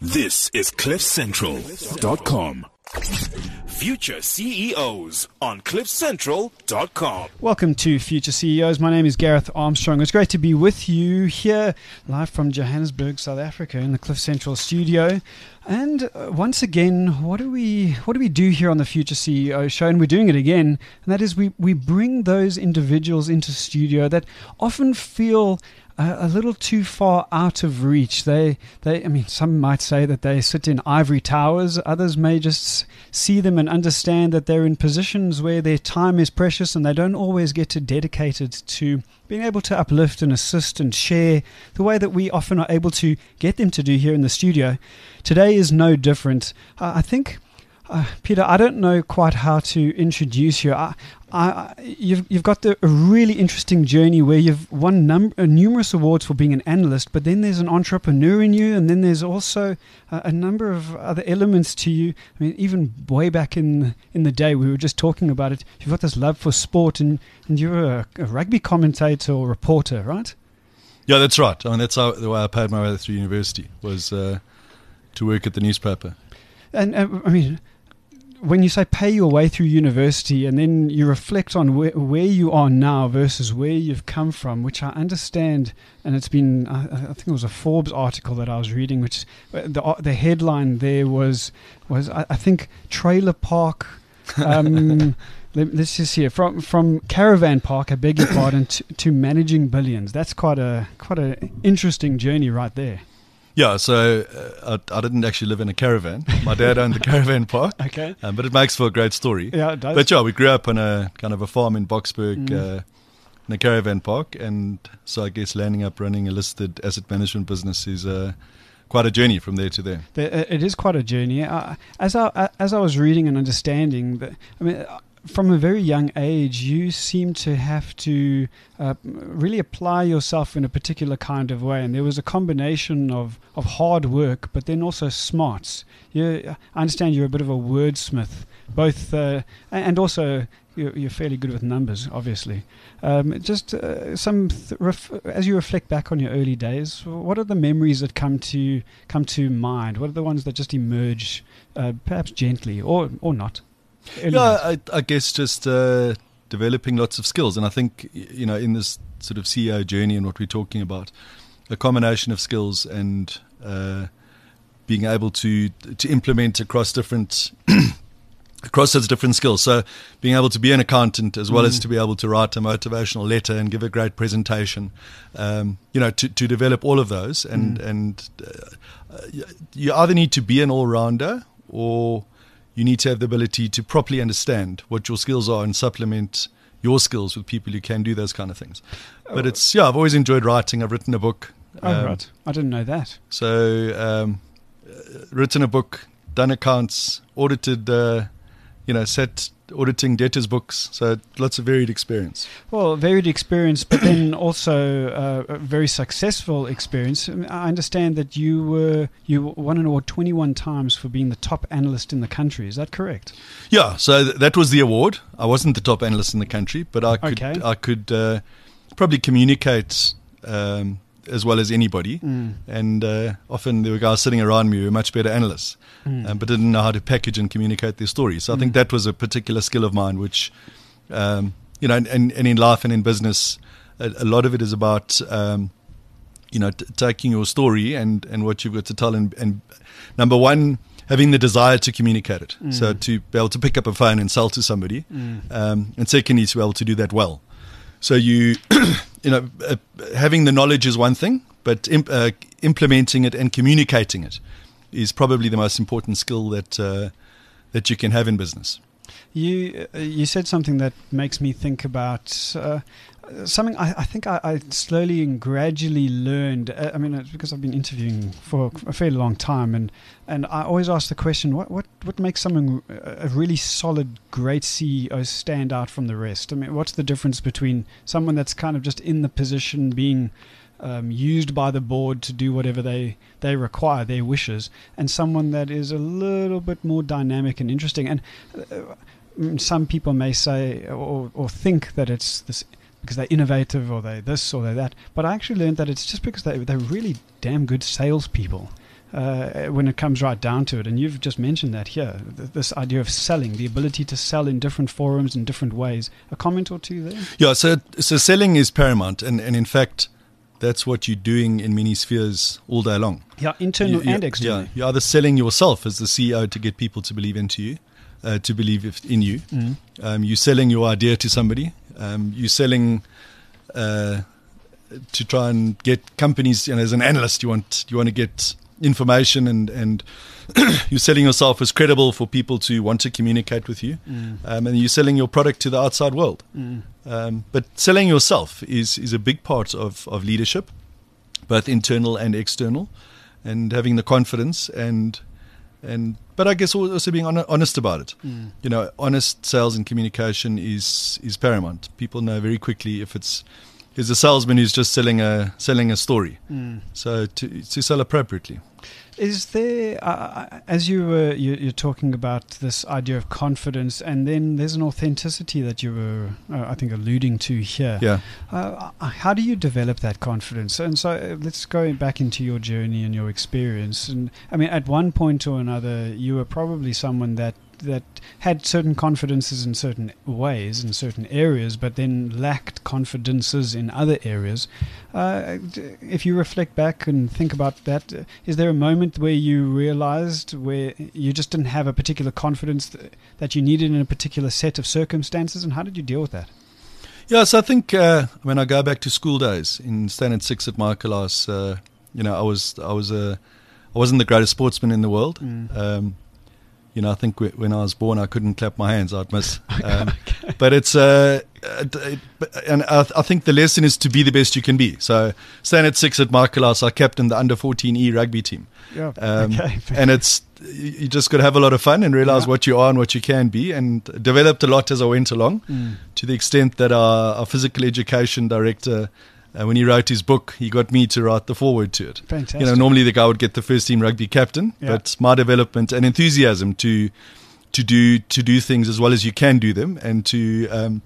This is CliffCentral.com. Future CEOs on CliffCentral.com. Welcome to Future CEOs. My name is Gareth Armstrong. It's great to be with you here live from Johannesburg, South Africa in the Cliff Central studio. And once again, what do we do here on the Future CEO show? And we're doing it again. And that is we bring those individuals into studio that often feel a little too far out of reach. I mean, some might say that they sit in ivory towers. Others may just see them and understand that they're in positions where their time is precious and they don't always get to dedicate it to being able to uplift and assist and share the way that we often are able to get them to do here in the studio. Today is no different. I think, Peter, I don't know quite how to introduce you. You've got a really interesting journey where you've won numerous awards for being an analyst, but then there's an entrepreneur in you, and then there's also a number of other elements to you. I mean, even way back in the day, we were just talking about it. You've got this love for sport, and you're a rugby commentator or reporter, right? Yeah, that's right. I mean, that's the way I paid my way through university, was to work at the newspaper. And I mean, when you say pay your way through university and then you reflect on where you are now versus where you've come from, which I understand, and it's been, I think it was a Forbes article that I was reading, which the headline there was I think trailer park, let's just see, from caravan park, I beg your pardon, to managing billions. That's quite a interesting journey right there. Yeah, so I didn't actually live in a caravan. My dad owned the caravan park. Okay. But it makes for a great story. Yeah, it does. But yeah, we grew up on a kind of a farm in Boksburg, in a caravan park. And so I guess landing up running a listed asset management business is quite a journey from there to there. It is quite a journey. As I was reading and understanding, I mean, from a very young age, you seem to have to really apply yourself in a particular kind of way. And there was a combination of hard work, but then also smarts. I understand you're a bit of a wordsmith, both, and also you're fairly good with numbers, obviously. As you reflect back on your early days, what are the memories that come to mind? What are the ones that just emerge, perhaps gently or not? Yeah, I guess just developing lots of skills. And I think, in this sort of CEO journey and what we're talking about, a combination of skills and being able to implement across those different skills. So being able to be an accountant as well as to be able to write a motivational letter and give a great presentation, to develop all of those. And you either need to be an all-rounder, or you need to have the ability to properly understand what your skills are and supplement your skills with people who can do those kind of things. But I've always enjoyed writing. I've written a book. Right. I didn't know that. So, written a book, done accounts, audited, sat auditing debtors' books. So lots of varied experience. Well, varied experience, but then also a very successful experience. I understand that you won an award 21 times for being the top analyst in the country. Is that correct? Yeah. So that was the award. I wasn't the top analyst in the country, but I could probably communicate as well as anybody. And often there were guys sitting around me who were much better analysts, but didn't know how to package and communicate their story. So I think that was a particular skill of mine, which, and in life and in business, a lot of it is about, taking your story and what you've got to tell. And number one, having the desire to communicate it. So to be able to pick up a phone and sell to somebody. And secondly, to be able to do that well. So having the knowledge is one thing, but implementing it and communicating it is probably the most important skill that you can have in business. You said something that makes me think about something I think I slowly and gradually learned. I mean, it's because I've been interviewing for a fairly long time, and I always ask the question, what makes someone a really solid, great CEO stand out from the rest? I mean, what's the difference between someone that's kind of just in the position being used by the board to do whatever they require, their wishes, and someone that is a little bit more dynamic and interesting? And some people may say or think that it's this because they're innovative or they're this or they're that. But I actually learned that it's just because they're really damn good salespeople. when it comes right down to it. And you've just mentioned that here, this idea of selling, the ability to sell in different forums in different ways. A comment or two there? Yeah, so selling is paramount, and in fact, that's what you're doing in many spheres all day long. Yeah, internal and external. Yeah, you're either selling yourself as the CEO to get people to believe into you, to believe in you. You're selling your idea to somebody. You're selling to try and get companies. As an analyst, you want to get information, and you're selling yourself as credible for people to want to communicate with you, and you're selling your product to the outside world. But selling yourself is a big part of leadership, both internal and external, and having the confidence but I guess also being honest about it. Honest sales and communication is paramount. People know very quickly if it's a salesman who's just selling a story. So to sell appropriately. Is there, as you're talking about this idea of confidence, and then there's an authenticity that you were, I think, alluding to here. Yeah. How do you develop that confidence? And so let's go back into your journey and your experience. And I mean, at one point or another, you were probably someone that had certain confidences in certain ways, in certain areas, but then lacked confidences in other areas. If you reflect back and think about that, is there a moment where you realized where you just didn't have a particular confidence that you needed in a particular set of circumstances, and how did you deal with that? Yeah, so I think when I go back to school days in Standard 6 at Michaelas, I wasn't the greatest sportsman in the world. I think when I was born, I couldn't clap my hands. I'd miss. But it's and I think the lesson is to be the best you can be. So Standard 6 at Michaelas, I captained the under 14E rugby team. Yeah. And you just got to have a lot of fun and realize what you are and what you can be, and developed a lot as I went along, to the extent that our physical education director, when he wrote his book, he got me to write the foreword to it. Fantastic. Normally the guy would get the first team rugby captain, but my development and enthusiasm to do things as well as you can do them, and to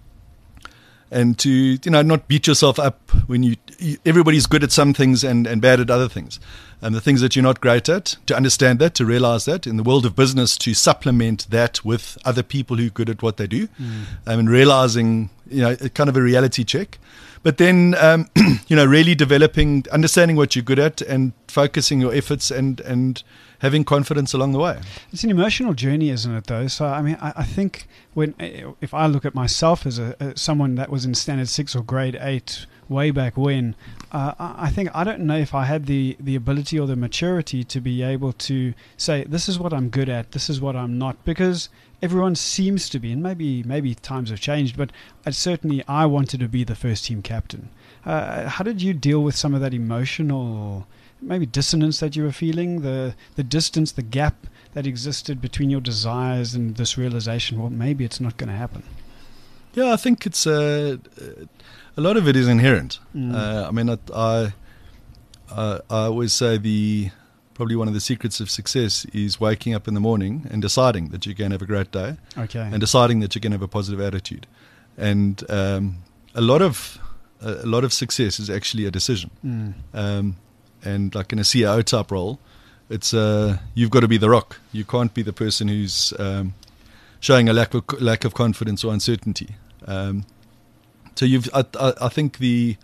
not beat yourself up when everybody's good at some things and bad at other things. And the things that you're not great at, to understand that, to realize that in the world of business, to supplement that with other people who are good at what they do, and realizing, kind of a reality check. But then, really developing, understanding what you're good at, and focusing your efforts and having confidence along the way. It's an emotional journey, isn't it, though? So, I mean, I think if I look at myself as someone that was in Standard 6 or Grade 8 way back when, I think I don't know if I had the ability or the maturity to be able to say, this is what I'm good at, this is what I'm not, because everyone seems to be, and maybe times have changed, but certainly I wanted to be the first team captain. How did you deal with some of that emotional, maybe dissonance that you were feeling, the distance, the gap that existed between your desires and this realization, well, maybe it's not going to happen? Yeah, I think it's a lot of it is inherent. I mean, I always say probably one of the secrets of success is waking up in the morning and deciding that you're going to have a great day, and deciding that you're going to have a positive attitude. And a lot of success is actually a decision. And like in a CEO type role, it's you've got to be the rock. You can't be the person who's showing a lack of confidence or uncertainty. So I think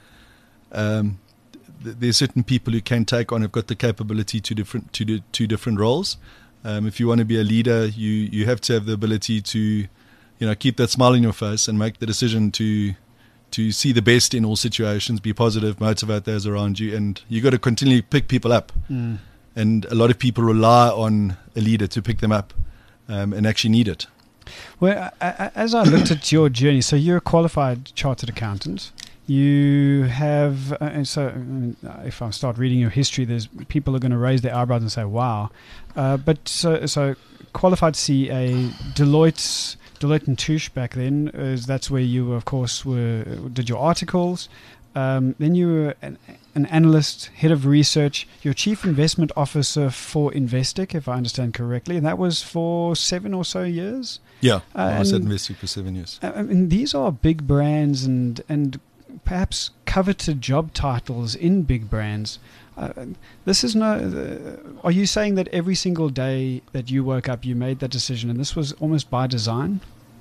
there's certain people who can take on, have got the capability to do different roles. If you want to be a leader, you have to have the ability to, keep that smile on your face and make the decision to see the best in all situations, be positive, motivate those around you, and you got to continually pick people up. And a lot of people rely on a leader to pick them up, and actually need it. Well, as I looked at your journey, so you're a qualified chartered accountant. You have, and so if I start reading your history, there's people are going to raise their eyebrows and say, "Wow!" But so qualified CA, Deloitte and Touche back then, that's where you, of course, did your articles. Then you were an analyst, head of research. You're chief investment officer for Investec, if I understand correctly, and that was for 7 or so years. Yeah, I was at Investec for 7 years. And these are big brands, and perhaps coveted job titles in big brands. This is are you saying that every single day that you woke up, you made that decision, and this was almost by design?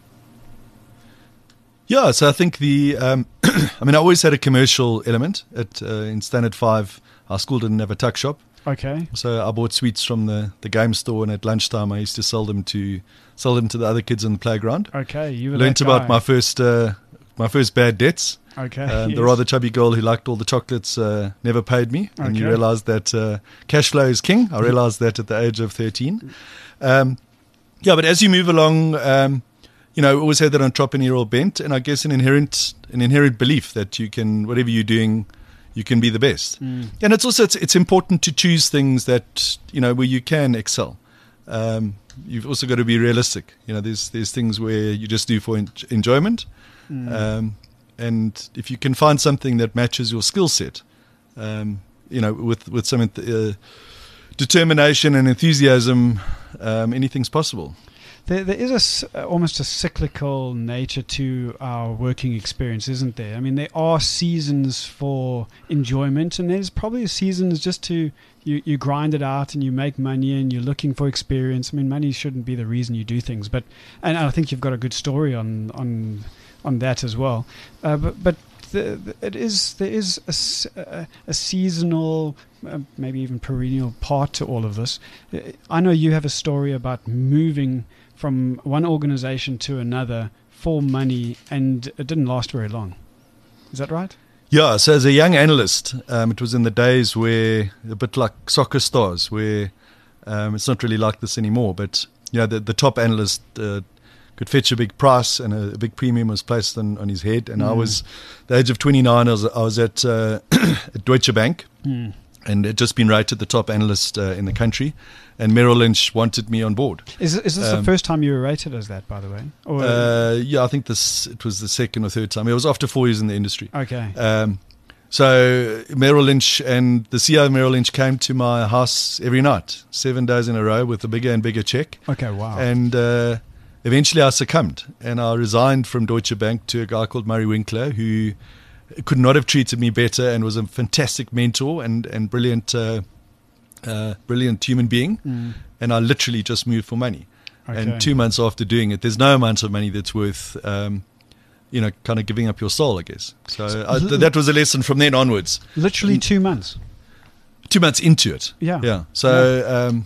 Yeah, so I think I always had a commercial element in Standard 5. Our school didn't have a tuck shop. Okay. So I bought sweets from the game store, and at lunchtime I used to sell them to the other kids on the playground. Okay, you were Learned that guy. about my first bad debts. Okay. The yes. rather chubby girl who liked all the chocolates never paid me, and you Okay. realize that cash flow is king. I realized that at the age of 13. But as you move along, we always had that entrepreneurial bent, and I guess an inherent belief that you can, whatever you're doing, you can be the best. And it's also it's important to choose things that where you can excel. You've also got to be realistic. There's things where you just do for enjoyment. And if you can find something that matches your skill set, with some determination and enthusiasm, anything's possible. There is almost a cyclical nature to our working experience, isn't there? I mean, there are seasons for enjoyment, and there's probably seasons just to you grind it out and you make money and you're looking for experience. I mean, money shouldn't be the reason you do things, and I think you've got a good story on that as well. But there is a seasonal, maybe even perennial part to all of this. I know you have a story about moving from one organization to another for money, and it didn't last very long. Is that right? Yeah, so as a young analyst, it was in the days where, a bit like soccer stars, where it's not really like this anymore, but the top analyst could fetch a big price, and a big premium was placed on his head. And I was, at the age of 29, I was at at Deutsche Bank, and had just been rated the top analyst in the country, and Merrill Lynch wanted me on board. Is this the first time you were rated as that, by the way? Or I think it was the second or third time. It was after 4 years in the industry. Okay. So Merrill Lynch and the CEO of Merrill Lynch came to my house every night, 7 days in a row, with a bigger and bigger check. Okay, wow. And eventually I succumbed, and I resigned from Deutsche Bank to a guy called Murray Winkler, who could not have treated me better and was a fantastic mentor and brilliant human being. And I literally just moved for money. Okay. And 2 months after doing it, there's no amount of money that's worth kind of giving up your soul, I guess. So that was a lesson from then onwards. Literally 2 months. 2 months into it. Yeah. So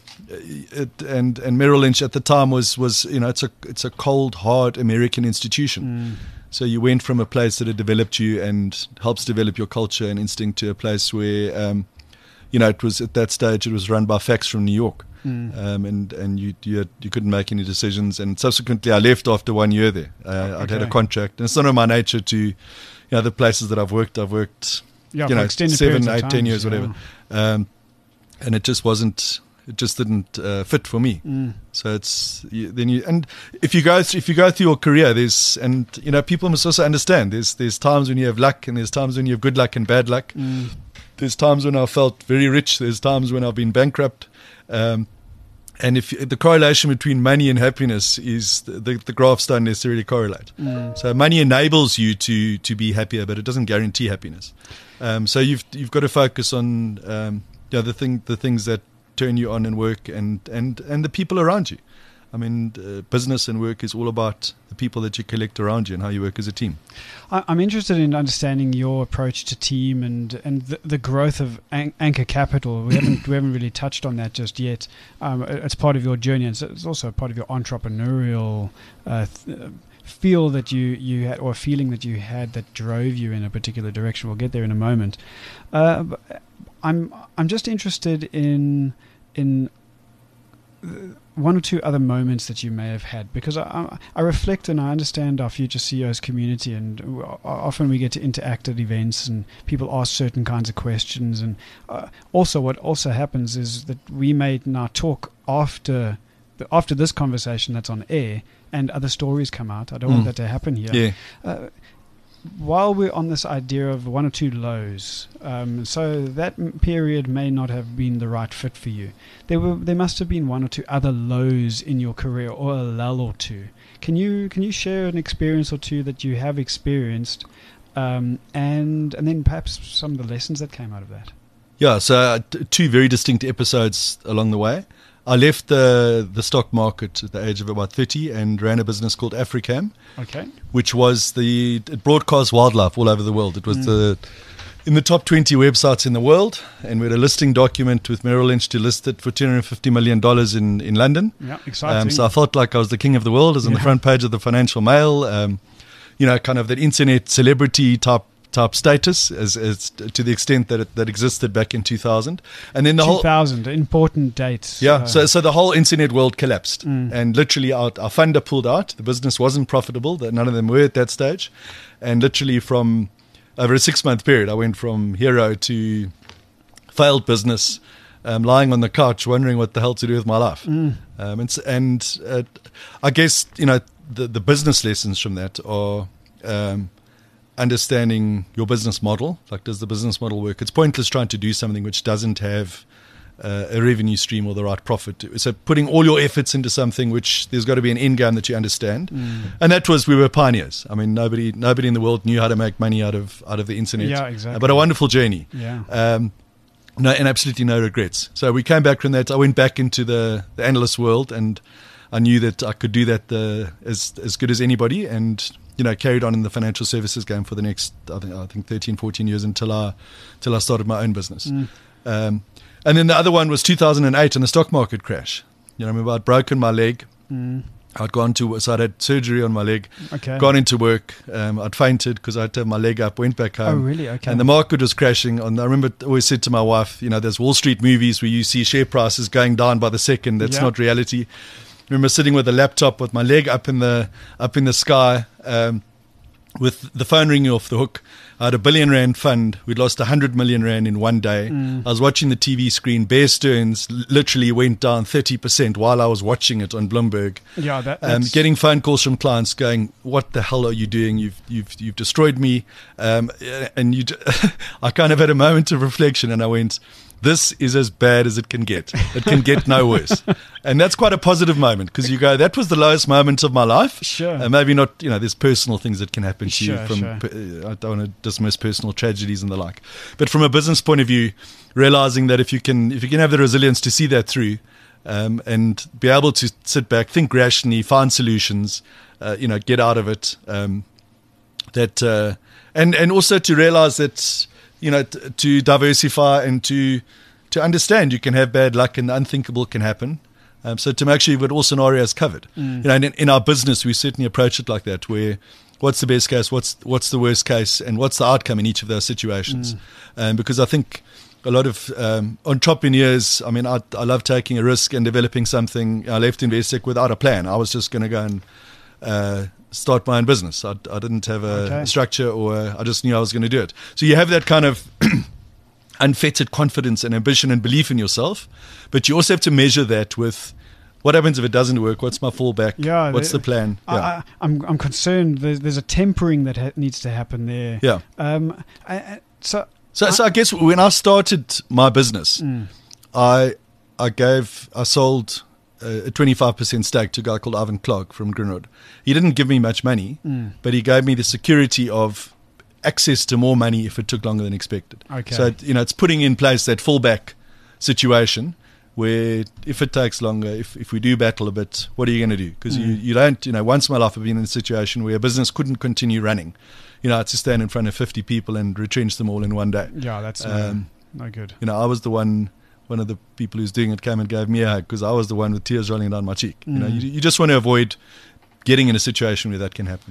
and Merrill Lynch at the time was it's a cold, hard American institution. So you went from a place that had developed you and helps develop your culture and instinct to a place where it was, at that stage, it was run by fax from New York. And you couldn't make any decisions. And subsequently, I left after 1 year there. I'd had a contract, and it's not in my nature to, the places that I've worked, for extended 7, periods of 8, 10 years, times, whatever. And it just wasn't. It just didn't fit for me. So and if you go through your career, people must also understand. There's times when you have luck, and there's times when you have good luck and bad luck. There's times when I felt very rich. There's times when I've been bankrupt. And if the correlation between money and happiness is the graphs don't necessarily correlate. So money enables you to be happier, but it doesn't guarantee happiness. So you've got to focus on the things that turn you on and work, and the people around you. I mean, business and work is all about the people that you collect around you and how you work as a team. I'm interested in understanding your approach to team and the growth of Anchor Capital. We haven't really touched on that just yet. It's part of your journey, and it's also part of your entrepreneurial feel that you had, or feeling that you had, that drove you in a particular direction. We'll get there in a moment. I'm just interested in one or two other moments that you may have had, because I reflect and I understand our Future CEOs community, and often we get to interact at events and people ask certain kinds of questions, and also what also happens is that we may now talk after this conversation that's on air and other stories come out. I don't want that to happen here. Yeah. While we're on this idea of one or two lows, so that period may not have been the right fit for you. There must have been one or two other lows in your career, or a lull or two. Can you share an experience or two that you have experienced and then perhaps some of the lessons that came out of that. Yeah, so two very distinct episodes along the way. I left the stock market at the age of about 30 and ran a business called Africam, Okay. which was it broadcast wildlife all over the world. It was in the top 20 websites in the world, and we had a listing document with Merrill Lynch to list it for $250 million in London. Yeah, exciting. So I felt like I was the king of the world. I was on the front page of the Financial Mail, kind of that internet celebrity type status as to the extent that existed back in 2000. And then the 2000, important date. Yeah, so the whole internet world collapsed, and literally our funder pulled out. The business wasn't profitable. None of them were at that stage, and literally from over a 6-month period, I went from hero to failed business, lying on the couch wondering what the hell to do with my life. I guess the business lessons from that are understanding your business model. Like, does the business model work? It's pointless trying to do something which doesn't have a revenue stream or the right profit. So putting all your efforts into something which there's got to be an end game that you understand. And that was, we were pioneers. I mean, nobody in the world knew how to make money out of the internet. Yeah, exactly. But a wonderful journey. Yeah. And absolutely no regrets. So we came back from that. I went back into the analyst world, and I knew that I could do that as good as anybody, and carried on in the financial services game for the next, I think 13, 14 years until I started my own business. And then the other one was 2008 and the stock market crash. I remember I'd broken my leg. So I'd had surgery on my leg, gone into work. I'd fainted because I had to have my leg up, went back home. Oh, really? Okay. And the market was crashing. I remember I always said to my wife, there's Wall Street movies where you see share prices going down by the second. That's not reality. I remember sitting with a laptop with my leg up in the sky, with the phone ringing off the hook. I had a R1 billion fund. We'd lost 100 million rand in one day. I was watching the TV screen. Bear Stearns literally went down 30% while I was watching it on Bloomberg. Yeah, that's getting phone calls from clients going, "What the hell are you doing? You've destroyed me." I kind of had a moment of reflection, and I went, this is as bad as it can get. It can get no worse. And that's quite a positive moment, because you go, that was the lowest moment of my life. Sure. Maybe not, there's personal things that can happen to you. Sure. I don't want to dismiss personal tragedies and the like. But from a business point of view, realizing that if you can have the resilience to see that through, and be able to sit back, think rationally, find solutions, get out of it, and also to realize that, to diversify and to understand you can have bad luck and the unthinkable can happen. So to make sure you've got all scenarios covered. In our business, we certainly approach it like that, where what's the best case, what's the worst case, and what's the outcome in each of those situations. Because I think a lot of entrepreneurs, I love taking a risk and developing something. I left Investec without a plan. I was just going to go and start my own business. I didn't have a structure, or I just knew I was going to do it. So you have that kind of unfettered confidence and ambition and belief in yourself, but you also have to measure that with what happens if it doesn't work. What's my fallback? Yeah, what's the plan? I'm concerned. There's a tempering that needs to happen there. Yeah. So I guess when I started my business, I sold a 25% stake to a guy called Ivan Clark from Grindrod. He didn't give me much money, but he gave me the security of access to more money if it took longer than expected. Okay. So, it's putting in place that fallback situation where if it takes longer, if we do battle a bit, what are you going to do? Because you don't, once in my life I've been in a situation where a business couldn't continue running. I had to stand in front of 50 people and retrench them all in one day. Yeah, that's no good. I was the one of the people who's doing it came and gave me a hug, because I was the one with tears rolling down my cheek. You just want to avoid getting in a situation where that can happen.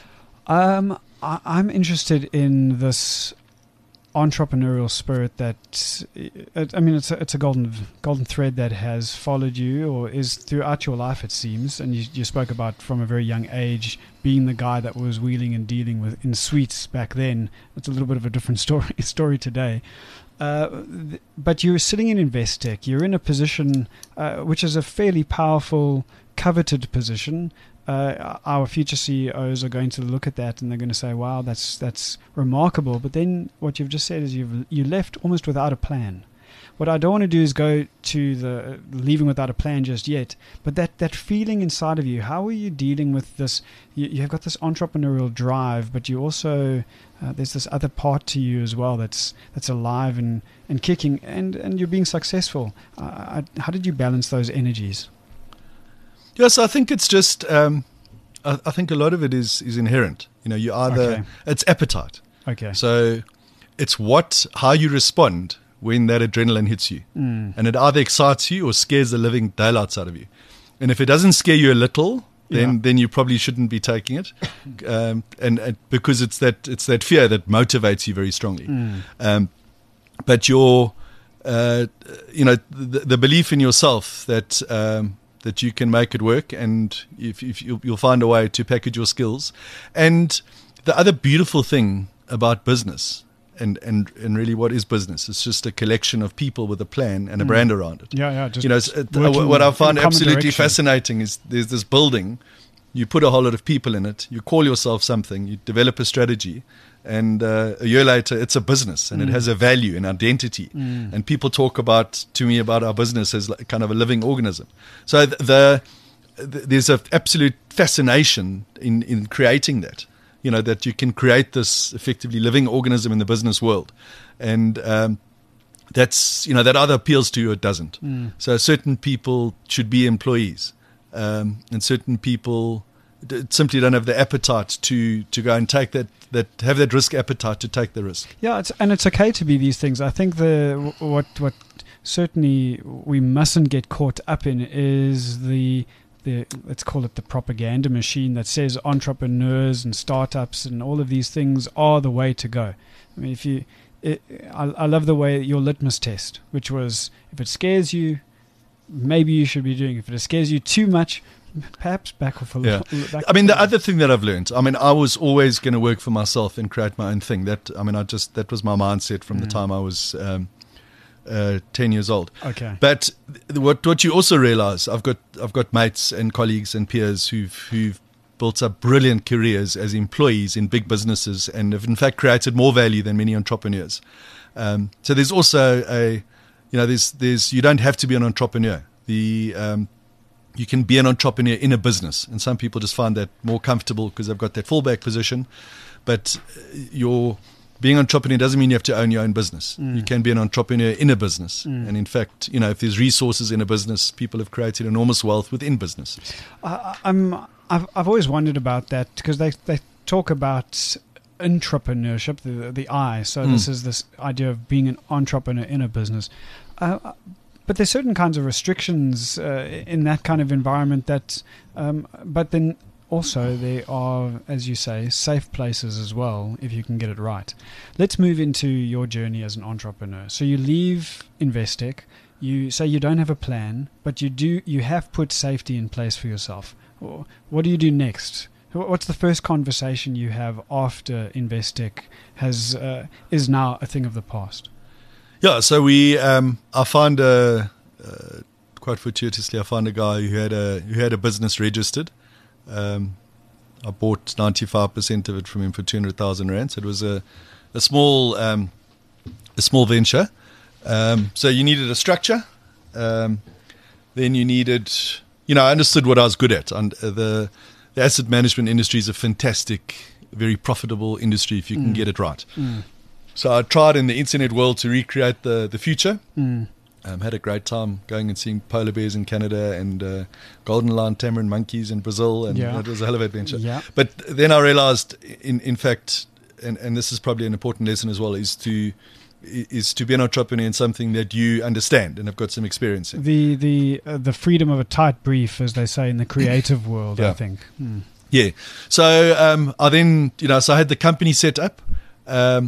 I'm interested in this entrepreneurial spirit that, it's a golden thread that has followed you, or is throughout your life, it seems. And you spoke about from a very young age being the guy that was wheeling and dealing with in suites back then. It's a little bit of a different story today. But you're sitting in Investec. You're in a position which is a fairly powerful, coveted position. Our future CEOs are going to look at that and they're going to say, "Wow, that's remarkable." But then what you've just said is you left almost without a plan. what I don't want to do is go to the leaving without a plan just yet. But that feeling inside of you, how are you dealing with this? You have got this entrepreneurial drive, but you also there's this other part to you as well that's alive and kicking, and you're being successful. How did you balance those energies? Yes, I think it's just. I think a lot of it is inherent. You either it's appetite. Okay. So it's how you respond when that adrenaline hits you, and it either excites you or scares the living daylights out of you. And if it doesn't scare you a little, then you probably shouldn't be taking it, and because it's that fear that motivates you very strongly. But your the belief in yourself that you can make it work, and if you'll find a way to package your skills. And the other beautiful thing about business, and really what is business, it's just a collection of people with a plan and a brand around it. Just what I find absolutely direction. fascinating is there's this building, you put a whole lot of people in it, you call yourself something, you develop a strategy, and a year later it's a business, and it has a value and identity, and people talk to me about our business as like kind of a living organism. So there's an absolute fascination in creating that, that you can create this effectively living organism in the business world, and that's that either appeals to you or it doesn't. So certain people should be employees, and certain people simply don't have the appetite to go and take that have that risk appetite to take the risk. Yeah, it's okay to be these things. I think what certainly we mustn't get caught up in is the let's call it the propaganda machine that says entrepreneurs and startups and all of these things are the way to go. I mean, I love the way your litmus test, which was if it scares you, maybe you should be doing it. If it scares you too much, perhaps back off a little. I mean, the other thing that I've learned, I was always going to work for myself and create my own thing. That was my mindset from the time I was 10 years old. Okay. But what you also realize, I've got mates and colleagues and peers who've built up brilliant careers as employees in big businesses and have in fact created more value than many entrepreneurs. So there's also there's you don't have to be an entrepreneur. You can be an entrepreneur in a business, and some people just find that more comfortable because they've got that fallback position. But being an entrepreneur doesn't mean you have to own your own business. You can be an entrepreneur in a business, and in fact, if there's resources in a business, people have created enormous wealth within businesses. I've always wondered about that because they talk about entrepreneurship, the I. So this is this idea of being an entrepreneur in a business. But there's certain kinds of restrictions in that kind of environment but then also there are, as you say, safe places as well if you can get it right. Let's move into your journey as an entrepreneur. So you leave Investec, you say you don't have a plan, but you have put safety in place for yourself. What do you do next? What's the first conversation you have after Investec is now a thing of the past? Yeah, so I found quite fortuitously, I found a guy who had a business registered. I bought 95% of it from him for 200,000 rand. So it was a small venture. So you needed a structure. Then you needed, I understood what I was good at. And the asset management industry is a fantastic, very profitable industry if you can get it right. So I tried in the internet world to recreate the future. Had a great time going and seeing polar bears in Canada and golden lion tamarin monkeys in Brazil, and it was a hell of an adventure. Yeah. But then I realized, in fact, and this is probably an important lesson as well, is to be an entrepreneur in something that you understand and have got some experience in. The freedom of a tight brief, as they say in the creative world, I think. Yeah. So I then, so I had the company set up. I'd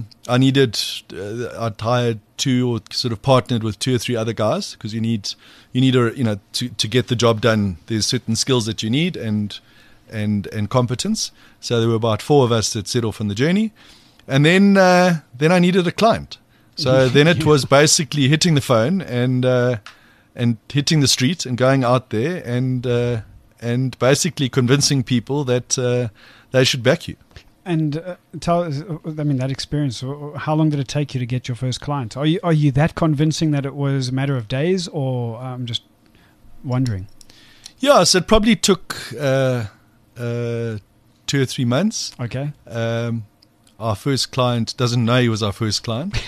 hired two or sort of partnered with two or three other guys because you need to get the job done. There's certain skills that you need and competence. So there were about four of us that set off on the journey, and then I needed a client. So then it was basically hitting the phone and hitting the street and going out there and basically convincing people that they should back you. And tell us, I mean, that experience, how long did it take you to get your first client? Are you that convincing that it was a matter of days, or I'm just wondering? Yeah, so it probably took 2 or 3 months. Okay. Our first client doesn't know he was our first client.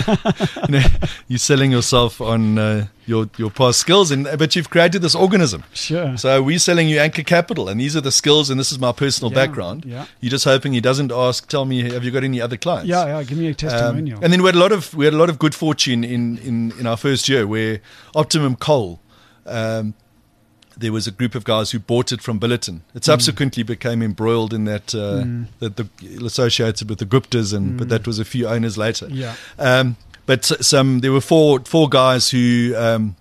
You're selling yourself on your past skills, but you've created this organism. Sure. So we're selling you anchor capital, and these are the skills, and this is my personal background. Yeah. You're just hoping he doesn't ask, tell me, have you got any other clients? Yeah. Give me a testimonial. And then we had a lot of good fortune in our first year, where Optimum Coal. There was a group of guys who bought it from Billiton. It subsequently became embroiled in that associated with the Guptas, but that was a few owners later. Yeah. But there were four guys who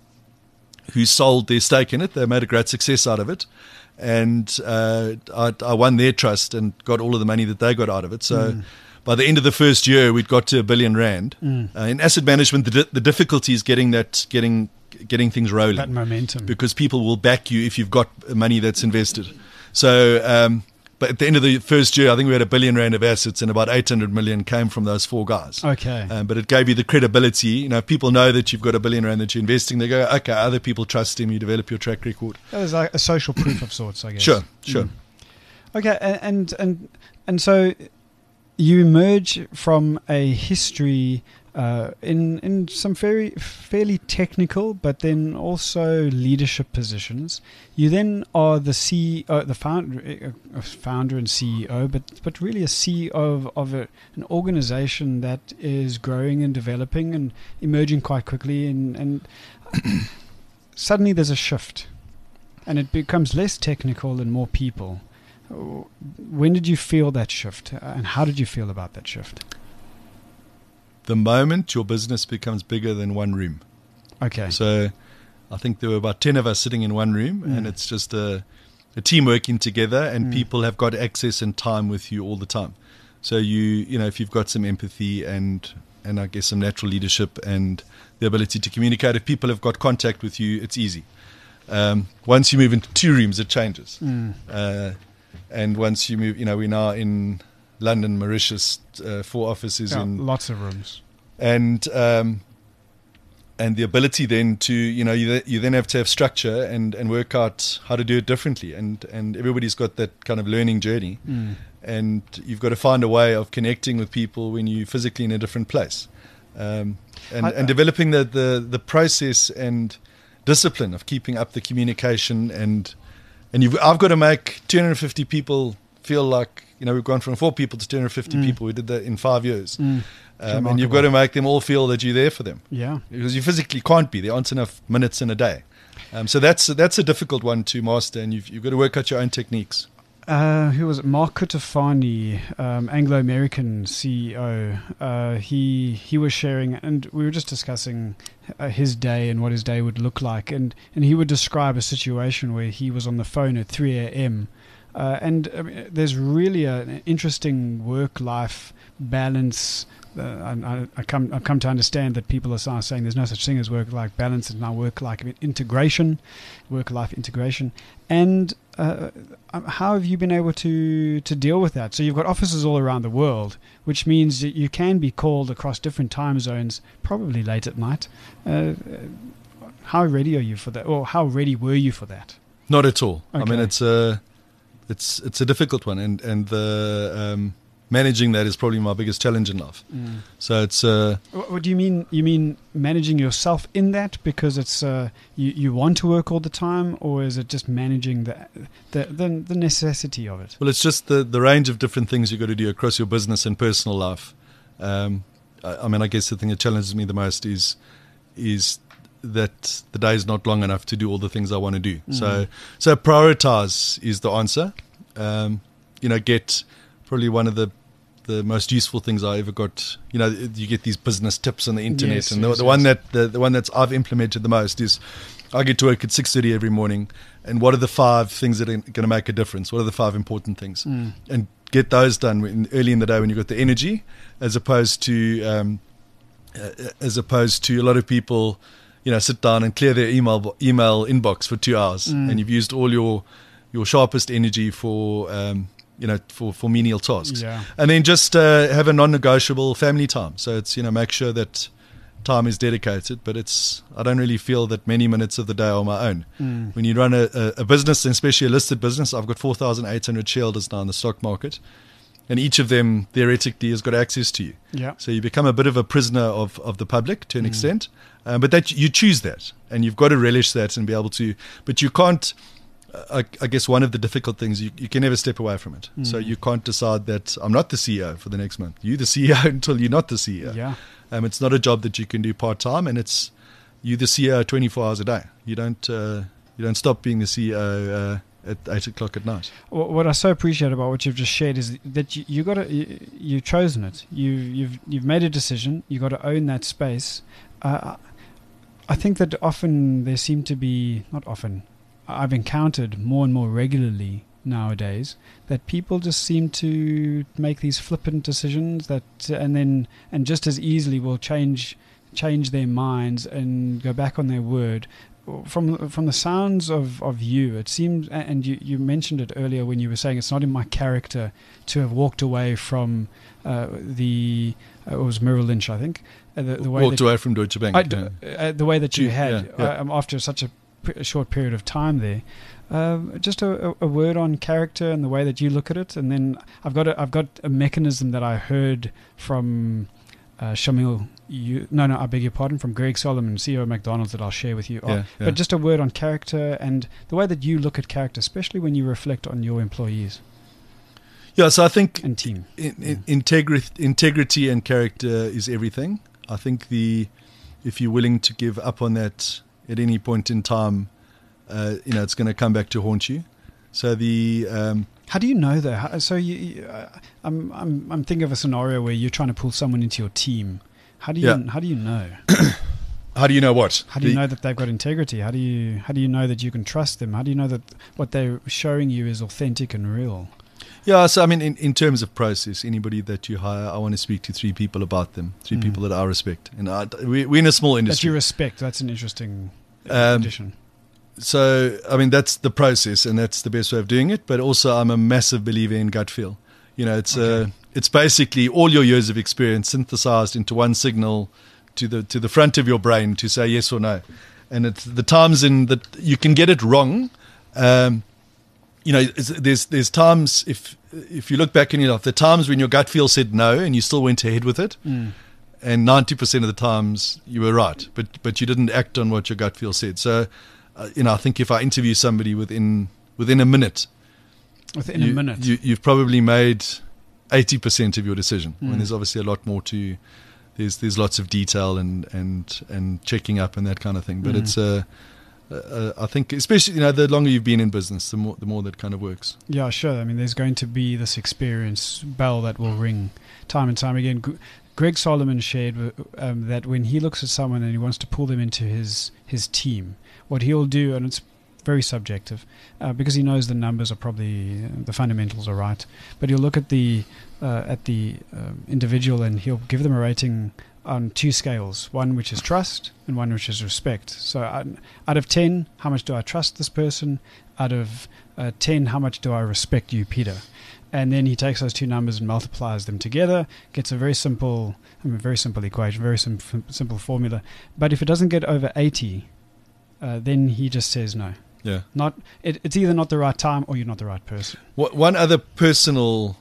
sold their stake in it. They made a great success out of it, and I won their trust and got all of the money that they got out of it. So. By the end of the first year, we'd got to R1 billion. In asset management, the difficulty is getting things rolling. That momentum. Because people will back you if you've got money that's invested. So, but at the end of the first year, I think we had R1 billion of assets, and about 800 million came from those 4 guys. Okay. But it gave you the credibility. If people know that you've got R1 billion that you're investing, they go, okay, other people trust him, you develop your track record. That was like a social proof of sorts, I guess. Sure. Okay, and so you emerge from a history in some fairly technical, but then also leadership positions. You then are the CEO, the founder and CEO, but really a CEO of an organization that is growing and developing and emerging quite quickly, and suddenly there's a shift, and it becomes less technical and more people. When did you feel that shift, and how did you feel about that shift? The moment your business becomes bigger than one room. Okay. So I think there were about 10 of us sitting in one room, and it's just a team working together, and people have got access and time with you all the time. So if you've got some empathy and I guess some natural leadership and the ability to communicate, if people have got contact with you, it's easy. Once you move into 2 rooms, it changes. And once you move, we're now in London, Mauritius, 4 offices in lots of rooms, and the ability then to you then have to have structure and work out how to do it differently, and everybody's got that kind of learning journey, and you've got to find a way of connecting with people when you're physically in a different place, and developing the process and discipline of keeping up the communication and I've got to make 250 people feel like, we've gone from 4 people to 250 people. We did that in 5 years. And you've got to make them all feel that you're there for them. Yeah. Because you physically can't be. There aren't enough minutes in a day. So that's a difficult one to master, and you've got to work out your own techniques. Who was it? Mark Cutifani, Anglo-American CEO. He was sharing, and we were just discussing his day and what his day would look like, and he would describe a situation where he was on the phone at 3 a.m. There's really an interesting work-life balance. I've come to understand that people are saying there's no such thing as work-life balance. It's now work-life integration. And how have you been able to deal with that? So you've got offices all around the world, which means that you can be called across different time zones, probably late at night. How ready are you for that, or how ready were you for that? Not at all. Okay. I mean, it's a difficult one, and the managing that is probably my biggest challenge in life. So it's. What do you mean? You mean managing yourself in that, because it's you want to work all the time, or is it just managing the necessity of it? Well, it's just the range of different things you've got to do across your business and personal life. I guess the thing that challenges me the most is that the day is not long enough to do all the things I want to do. So prioritize is the answer. Get probably one of the most useful things I ever got. You get these business tips on the internet, yes, and yes, the one that I've implemented the most is I get to work at 6:30 every morning, and what are the 5 things that are going to make a difference? What are the 5 important things? And get those done early in the day when you've got the energy, as opposed to a lot of people, sit down and clear their email inbox for 2 hours, and you've used all your sharpest energy for for menial tasks. Yeah. And then just have a non-negotiable family time. So it's, make sure that time is dedicated, but I don't really feel that many minutes of the day are my own. When you run a business, and especially a listed business, I've got 4,800 shareholders now in the stock market, and each of them theoretically has got access to you. Yeah. So you become a bit of a prisoner of the public to an extent, but that you choose that, and you've got to relish that and be able to. But you can't. I guess one of the difficult things, you can never step away from it. So you can't decide that I'm not the CEO for the next month. You're the CEO until you're not the CEO. Yeah. It's not a job that you can do part time, and it's you're the CEO 24 hours a day. You don't stop being the CEO at 8 o'clock at night. What I so appreciate about what you've just shared is that you've chosen it. You've made a decision. You got to own that space. I think that often there seem to be, not often, I've encountered more and more regularly nowadays that people just seem to make these flippant decisions and just as easily will change their minds and go back on their word. From the sounds of you, it seems, and you mentioned it earlier when you were saying it's not in my character to have walked away from it was Merrill Lynch, I think. The way walked away from Deutsche Bank. The way that you had after such a short period of time there. Just a word on character and the way that you look at it, and then I've got a mechanism that I heard from Shamil. I beg your pardon, from Greg Solomon, CEO of McDonald's, that I'll share with you. But just a word on character and the way that you look at character, especially when you reflect on your employees. Yeah, so I think and team. Integrity and character is everything. I think if you're willing to give up on that at any point in time, it's going to come back to haunt you. So how do you know that? So I'm thinking of a scenario where you're trying to pull someone into your team. How do you know? How do you know what? How do you know that they've got integrity? How do you know that you can trust them? How do you know that what they're showing you is authentic and real? Yeah, so I mean, in terms of process, anybody that you hire, I want to speak to 3 people about them, 3 people that I respect. And we're in a small industry. That you respect. That's an interesting addition. So, I mean, that's the process, and that's the best way of doing it. But also, I'm a massive believer in gut feel. It's basically all your years of experience synthesized into one signal to the front of your brain to say yes or no. And it's the times in that you can get it wrong. There's times, if you look back in your life, the times when your gut feel said no and you still went ahead with it, and 90% of the times you were right, but you didn't act on what your gut feel said. So, I think if I interview somebody within a minute, you've probably made 80% of your decision. When there's obviously a lot more to. There's lots of detail and checking up and that kind of thing. But it's I think, especially the longer you've been in business, the more that kind of works. Yeah, sure. I mean, there's going to be this experience bell that will ring time and time again. Greg Solomon shared that when he looks at someone and he wants to pull them into his team, what he'll do, and it's very subjective, because he knows the numbers are probably the fundamentals are right, but he'll look at the individual and he'll give them a rating on 2 scales, one which is trust and one which is respect. So out of 10, how much do I trust this person? Out of 10, how much do I respect you, Peter? And then he takes those 2 numbers and multiplies them together, gets a very simple equation, very simple formula. But if it doesn't get over 80, then he just says no. Yeah. It's either not the right time or you're not the right person. One other personal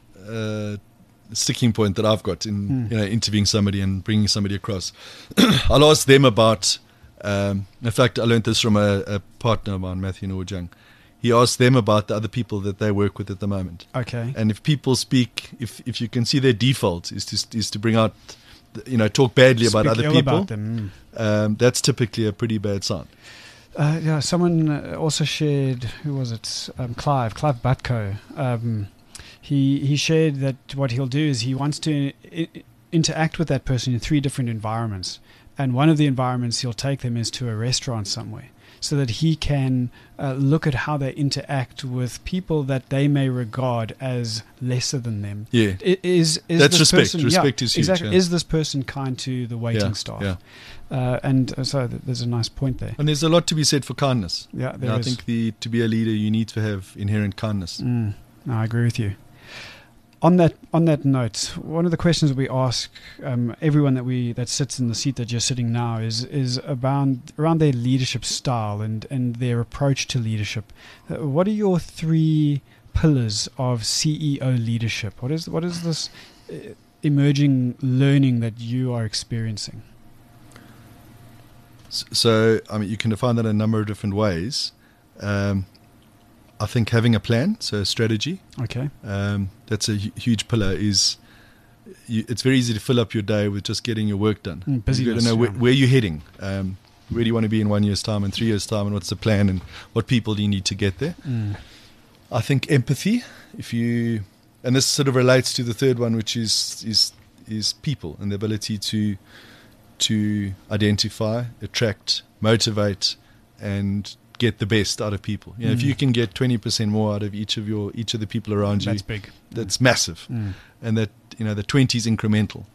sticking point that I've got in interviewing somebody and bringing somebody across, I'll ask them about. In fact, I learned this from a partner of mine, Matthew Norjung. He asked them about the other people that they work with at the moment. Okay. And if people speak, if you can see their default is to bring out, talk badly about other people, about them. That's typically a pretty bad sign. Someone also shared, who was it? Clive Butko. He shared that what he'll do is he wants to interact with that person in 3 different environments. And one of the environments he'll take them is to a restaurant somewhere, so that he can look at how they interact with people that they may regard as lesser than them. Yeah, is that's this respect. Person, respect is huge. Exactly. Yeah. Is this person kind to the waiting staff? Yeah. And so there's a nice point there. And there's a lot to be said for kindness. Yeah, there is. I think to be a leader, you need to have inherent kindness. No, I agree with you. On that note, one of the questions that we ask everyone that sits in the seat that you're sitting now is around their leadership style and their approach to leadership. What are your 3 pillars of CEO leadership? What is this emerging learning that you are experiencing? So, I mean, you can define that in a number of different ways. I think having a plan, so a strategy. Okay. That's a huge pillar. It's very easy to fill up your day with just getting your work done. Busyness, you got to know where you're heading. Where do you want to be in 1 year's time and 3 years' time, and what's the plan, and what people do you need to get there? I think empathy. And this sort of relates to the third one, which is people and the ability to identify, attract, motivate, and get the best out of people. If you can get 20% more out of each of the people around you, that's big. That's massive, and that the 20 is incremental.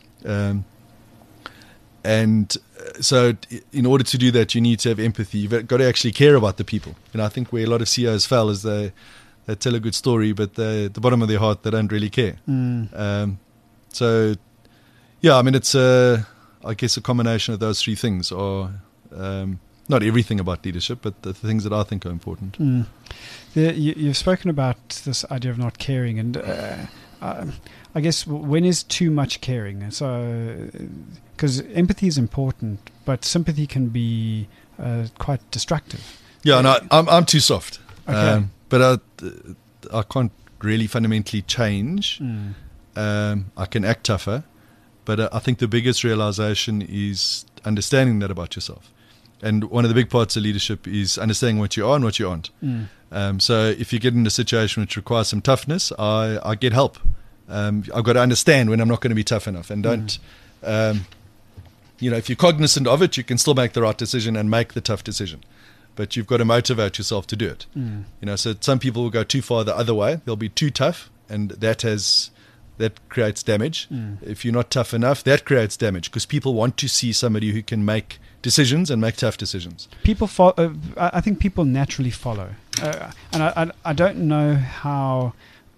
And so, in order to do that, you need to have empathy. You've got to actually care about the people. I think where a lot of CEOs fail is they tell a good story, but at the bottom of their heart, they don't really care. So, yeah, I mean, it's I guess a combination of those 3 things are. Not everything about leadership, but the things that I think are important. You've spoken about this idea of not caring, and I guess when is too much caring? So, because empathy is important, but sympathy can be quite destructive. Yeah, no, I'm too soft. Okay. But I can't really fundamentally change. I can act tougher, but I think the biggest realization is understanding that about yourself. And one of the big parts of leadership is understanding what you are and what you aren't. So if you get in a situation which requires some toughness, I get help. I've got to understand when I'm not going to be tough enough, and don't. If you're cognizant of it, you can still make the right decision and make the tough decision. But you've got to motivate yourself to do it. So some people will go too far the other way. They'll be too tough, and that creates damage. If you're not tough enough, that creates damage, because people want to see somebody who can make decisions and make tough decisions. People I think people naturally follow, and I don't know how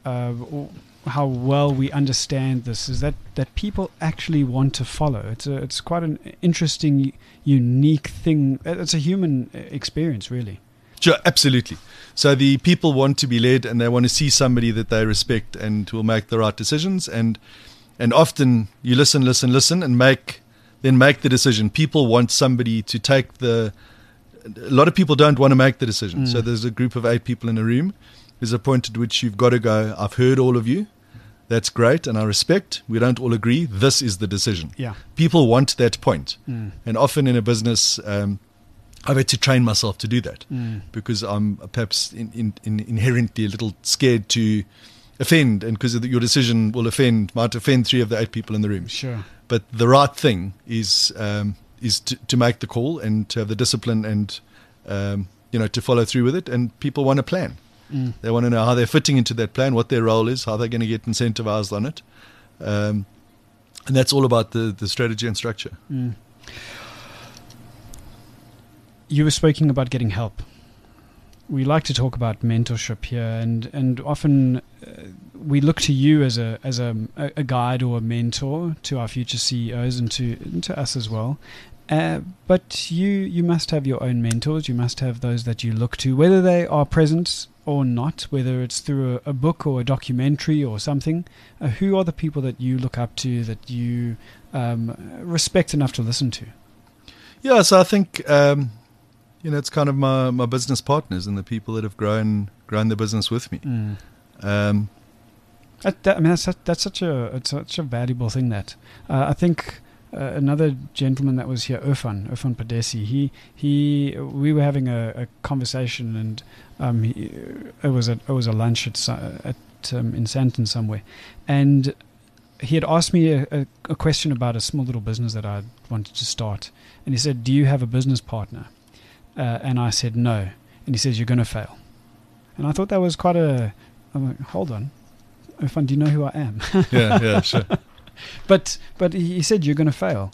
well we understand this. Is that people actually want to follow? It's quite an interesting, unique thing. It's a human experience, really. Sure, absolutely. So the people want to be led, and they want to see somebody that they respect and will make the right decisions. And often you listen, and make the decision. People want somebody to take a lot of people don't want to make the decision. So there's a group of 8 people in a room. There's a point at which you've got to go, I've heard all of you. That's great, and I respect. We don't all agree. This is the decision. Yeah. People want that point. And often in a business, I've had to train myself to do that, because I'm perhaps inherently a little scared to offend, and because your decision might offend 3 of the 8 people in the room. Sure. But the right thing is to make the call and to have the discipline and to follow through with it. And people want a plan. They want to know how they're fitting into that plan, what their role is, how they're going to get incentivized on it, and that's all about the strategy and structure. You were speaking about getting help. We like to talk about mentorship here, and often we look to you as a guide or a mentor to our future CEOs and to us as well. But you must have your own mentors. You must have those that you look to, whether they are present or not, whether it's through a book or a documentary or something. Who are the people that you look up to, that you respect enough to listen to? Yeah, so I think it's kind of my business partners and the people that have grown the business with me. That's such a valuable thing. That I think another gentleman that was here, Irfan Padesi, we were having a conversation, and it was a lunch at in Sandton somewhere, and he had asked me a question about a small little business that I wanted to start, and he said, "Do you have a business partner?" And I said no, and he says, "You're going to fail." And I thought that was quite I'm like, hold on, Irfan, do you know who I am? Yeah, sure. But he said, "You're going to fail."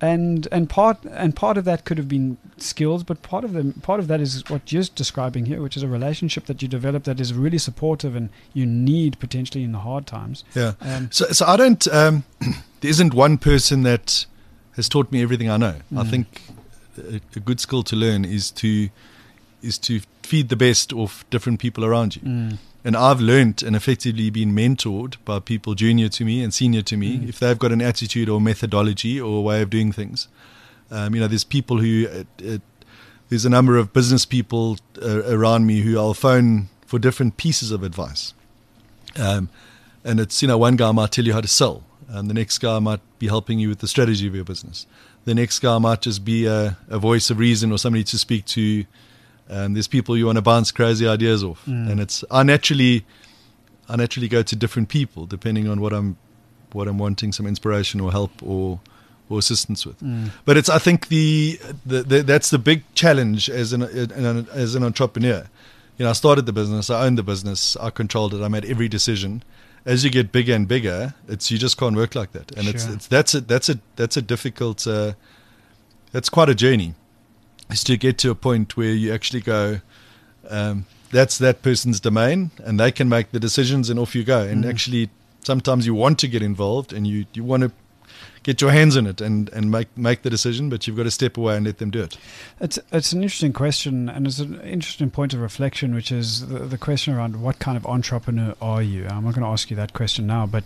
And part of that could have been skills, but part of that is what you're describing here, which is a relationship that you develop that is really supportive and you need potentially in the hard times. Yeah. So I don't. There isn't one person that has taught me everything I know. I think a good skill to learn is to feed the best of different people around you. And I've learned and effectively been mentored by people junior to me and senior to me. If they've got an attitude or methodology or a way of doing things, there's people who, there's a number of business people around me who I'll phone for different pieces of advice. And it's, one guy might tell you how to sell. And the next guy might be helping you with the strategy of your business. The next guy might just be a voice of reason or somebody to speak to. There's people you want to bounce crazy ideas off, and I naturally go to different people depending on what I'm wanting some inspiration or help or assistance with. But I think that's the big challenge as an entrepreneur. I started the business, I owned the business, I controlled it, I made every decision. As you get bigger and bigger, you just can't work like that, and that's a difficult. That's quite a journey. Is to get to a point where you actually go, that's that person's domain, and they can make the decisions, and off you go. And actually, sometimes you want to get involved, and you want to get your hands in it and make the decision, but you've got to step away and let them do it. It's an interesting question, and it's an interesting point of reflection, which is the question around what kind of entrepreneur are you? I'm not going to ask you that question now, but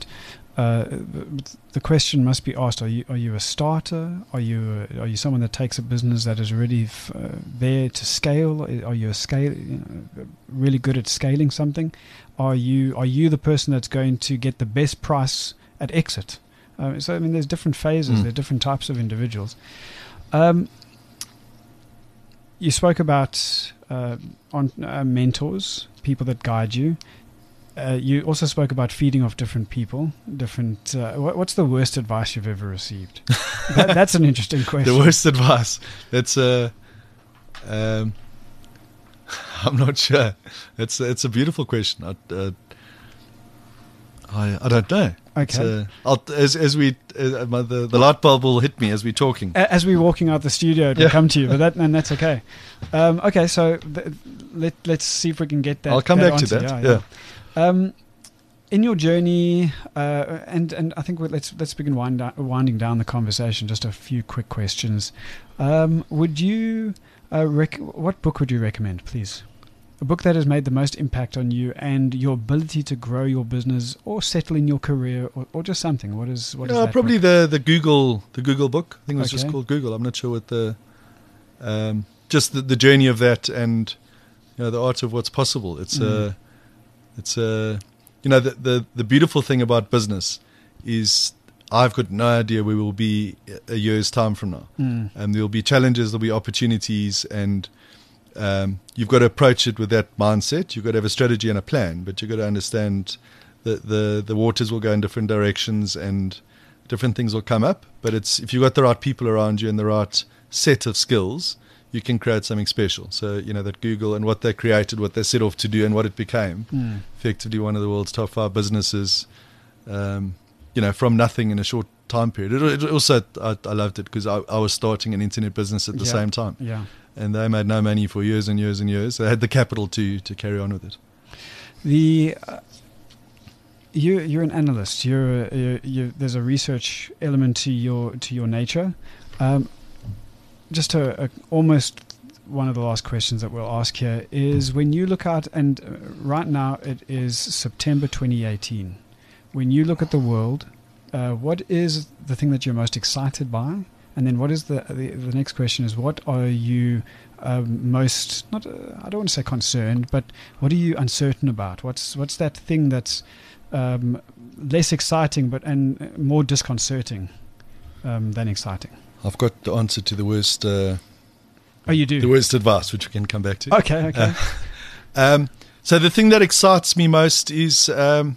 the question must be asked: Are you a starter? Are you someone that takes a business that is already there to scale? Are you really good at scaling something? Are you the person that's going to get the best price at exit? So there's different phases. There are different types of individuals. You spoke about mentors, people that guide you. You also spoke about feeding off different people. What's the worst advice you've ever received? That's an interesting question. The worst advice. That's I'm not sure. It's a beautiful question. I don't know. Okay. The light bulb will hit me as we're talking. As we're walking out the studio, it will come to you, but that's okay. Okay, so let's see if we can get that. I'll come back to answer. that. Yeah. In your journey, and I think let's begin winding down the conversation. Just a few quick questions. Would you what book would you recommend, please? A book that has made the most impact on you and your ability to grow your business or settle in your career, or just something. What is that probably book? the Google book. I think it was just called Google. I'm not sure what just the journey of that, and the art of what's possible. It's the beautiful thing about business is I've got no idea where we'll be a year's time from now, and there'll be challenges, there'll be opportunities, and you've got to approach it with that mindset. You've got to have a strategy and a plan, but you've got to understand that the waters will go in different directions and different things will come up. But if you've got the right people around you and the right set of skills, you can create something special. So, that Google and what they created, what they set off to do and what it became, effectively one of the world's top 5 businesses, from nothing in a short time period. It also, I loved it because I was starting an internet business at the same time. Yeah. And they made no money for years and years and years. They had the capital to carry on with it. You're an analyst. There's a research element to your nature. Just almost one of the last questions that we'll ask here is, when you look out, and right now it is September 2018. When you look at the world, what is the thing that you're most excited by? And then what is the next question is, what are you most, I don't want to say concerned, but what are you uncertain about? What's that thing that's less exciting and more disconcerting than exciting? I've got the answer to the worst. Oh, you do? The worst advice, which we can come back to. Okay. So the thing that excites me most is,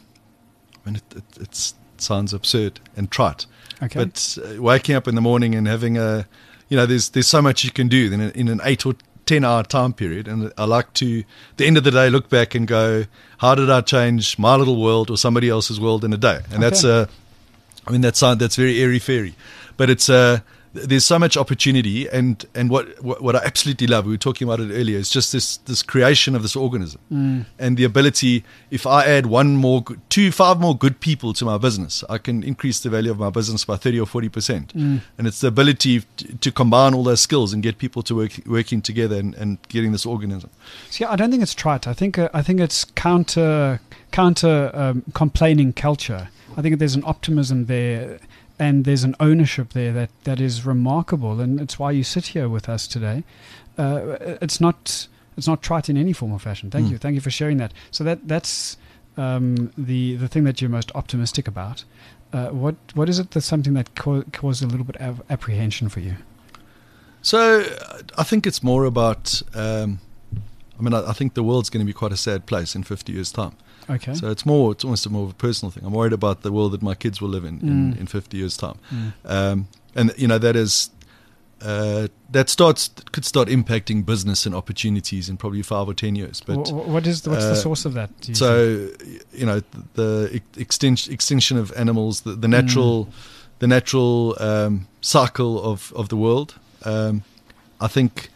it sounds absurd and trite. Okay. But waking up in the morning and having there's so much you can do in an 8 or 10 hour time period. And I like to, at the end of the day, look back and go, how did I change my little world or somebody else's world in a day? And that's very airy-fairy. But it's there's so much opportunity, and what I absolutely love, we were talking about it earlier, is just this creation of this organism, and the ability, if I add 5 more good people to my business, I can increase the value of my business by 30 or 40%. And it's the ability to combine all those skills and get people to working together and getting this organism. See, I don't think it's trite. I think it's counter complaining culture. I think there's an optimism there, and there's an ownership there that is remarkable, and it's why you sit here with us today. It's not trite in any form or fashion. Thank you for sharing that. So that's the thing that you're most optimistic about. What is it that's something that caused a little bit of apprehension for you? So I think it's more about. I think the world's going to be quite a sad place in 50 years' time. Okay. So it's almost more of a personal thing. I'm worried about the world that my kids will live in 50 years' time. And that is could start impacting business and opportunities in probably 5 or 10 years. But what's the source of that? So the extinction of animals, the natural cycle of the world. I think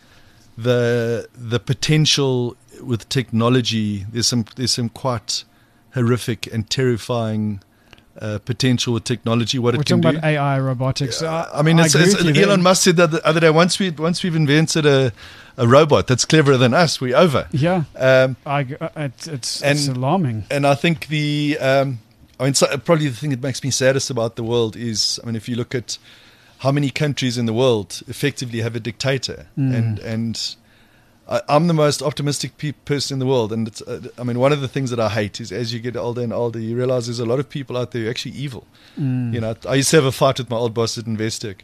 the potential with technology, there's some quite horrific and terrifying potential with technology. What it can do. We're talking about AI, robotics. Elon Musk said that the other day. Once we've invented a robot that's cleverer than us, we're over. Yeah, it's alarming. And I think probably the thing that makes me saddest about the world is, if you look at how many countries in the world effectively have a dictator, and I'm the most optimistic person in the world, and it's one of the things that I hate is as you get older and older, you realize there's a lot of people out there who are actually evil. I used to have a fight with my old boss at Investec.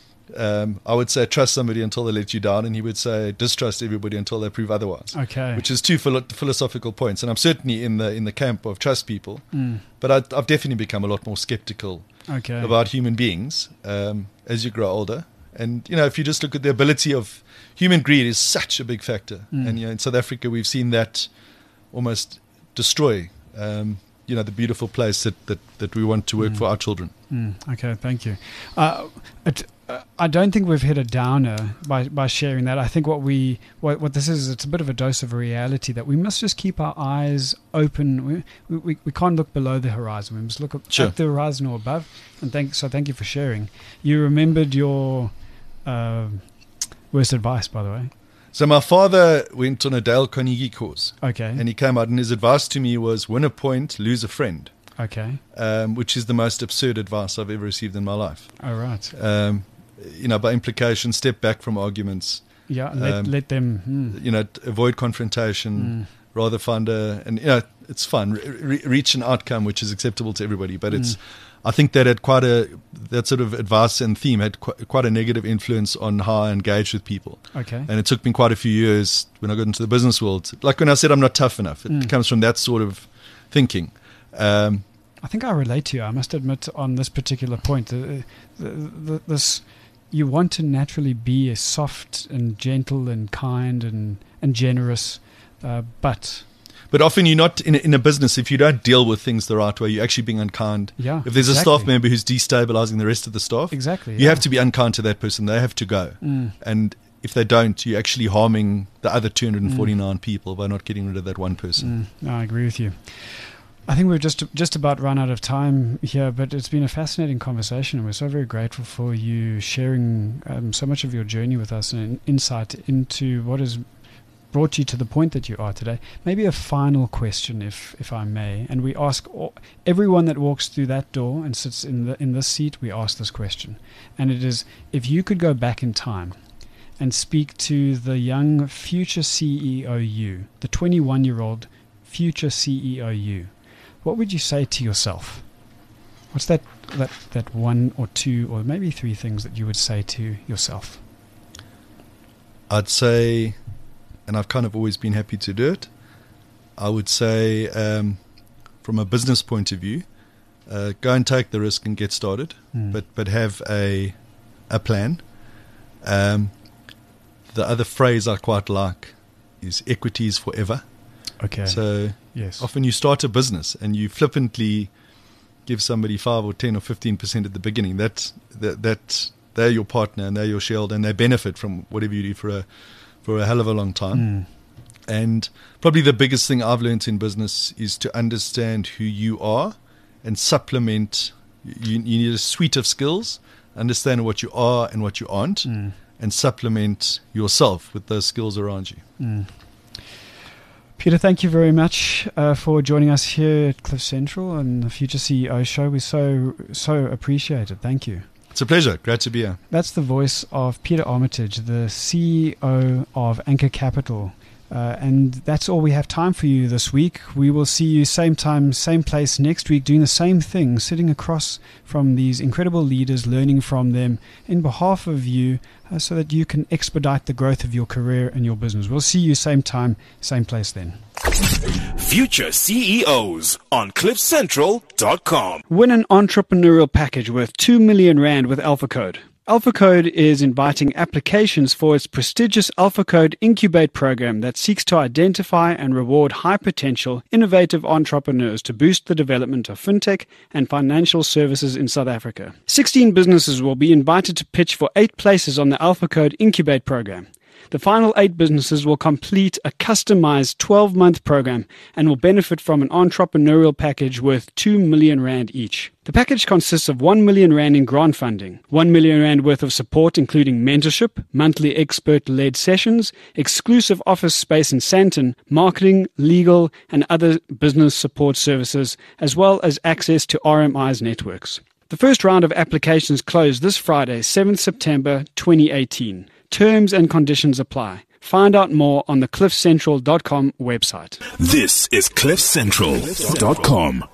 I would say trust somebody until they let you down, and he would say distrust everybody until they prove otherwise. Okay, which is two philosophical points, and I'm certainly in the camp of trust people, but I've definitely become a lot more skeptical about human beings as you grow older. And if you just look at the ability of human greed is such a big factor, and in South Africa we've seen that almost destroy the beautiful place that we want to work for our children. Okay, thank you. I don't think we've hit a downer by sharing that. I think what this is, it's a bit of a dose of reality that we must just keep our eyes open. We can't look below the horizon. We must look at the horizon or above. And thank you for sharing. You remembered your worst advice, by the way. So my father went on a Dale Carnegie course. Okay. And he came out, and his advice to me was win a point, lose a friend. Okay. Which is the most absurd advice I've ever received in my life. Oh, right. By implication, step back from arguments. Yeah, let them. Avoid confrontation. Rather find it's fun. Reach an outcome which is acceptable to everybody. But I think that had that sort of advice and theme had quite a negative influence on how I engage with people. Okay. And it took me quite a few years when I got into the business world. Like when I said I'm not tough enough, it comes from that sort of thinking. I think I relate to you. I must admit on this particular point, this you want to naturally be soft and gentle and kind and generous, But often you're not in a business, if you don't deal with things the right way, you're actually being unkind. Yeah, if there's a staff member who's destabilizing the rest of the staff, you have to be unkind to that person. They have to go. And if they don't, you're actually harming the other 249 people by not getting rid of that one person. No, I agree with you. I think we've just about run out of time here, but it's been a fascinating conversation, and we're so very grateful for you sharing so much of your journey with us and insight into what has brought you to the point that you are today. Maybe a final question, if I may, and we ask everyone that walks through that door and sits in this seat, we ask this question, and it is: if you could go back in time and speak to the young future CEO you, the 21-year-old future CEO you, what would you say to yourself? What's that one or two or maybe three things that you would say to yourself? I'd say, and I've kind of always been happy to do it, I would say from a business point of view, go and take the risk and get started, but have a plan. The other phrase I quite like is equity is forever. Okay. So yes, often you start a business and you flippantly give somebody 5 or 10 or 15% at the beginning. That they're your partner and they're your shareholder, and they benefit from whatever you do for a hell of a long time. And probably the biggest thing I've learned in business is to understand who you are and supplement. You need a suite of skills, understand what you are and what you aren't, and supplement yourself with those skills around you. Peter, thank you very much for joining us here at Cliff Central and the Future CEO Show. We so appreciate it. Thank you. It's a pleasure. Great to be here. That's the voice of Peter Armitage, the CEO of Anchor Capital. And that's all we have time for you this week. We will see you same time, same place next week, doing the same thing, sitting across from these incredible leaders, learning from them in behalf of you, so that you can expedite the growth of your career and your business. We'll see you same time, same place then. Future CEOs on CliffCentral.com. Win an entrepreneurial package worth 2 million Rand with AlphaCode. AlphaCode is inviting applications for its prestigious AlphaCode Incubate program that seeks to identify and reward high-potential, innovative entrepreneurs to boost the development of fintech and financial services in South Africa. 16 businesses will be invited to pitch for 8 places on the AlphaCode Incubate program. The final 8 businesses will complete a customized 12-month program and will benefit from an entrepreneurial package worth 2 million Rand each. The package consists of 1 million Rand in grant funding, 1 million Rand worth of support including mentorship, monthly expert-led sessions, exclusive office space in Sandton, marketing, legal and other business support services, as well as access to RMI's networks. The first round of applications closed this Friday, 7th September 2018. Terms and conditions apply. Find out more on the CliffCentral.com website. This is CliffCentral.com.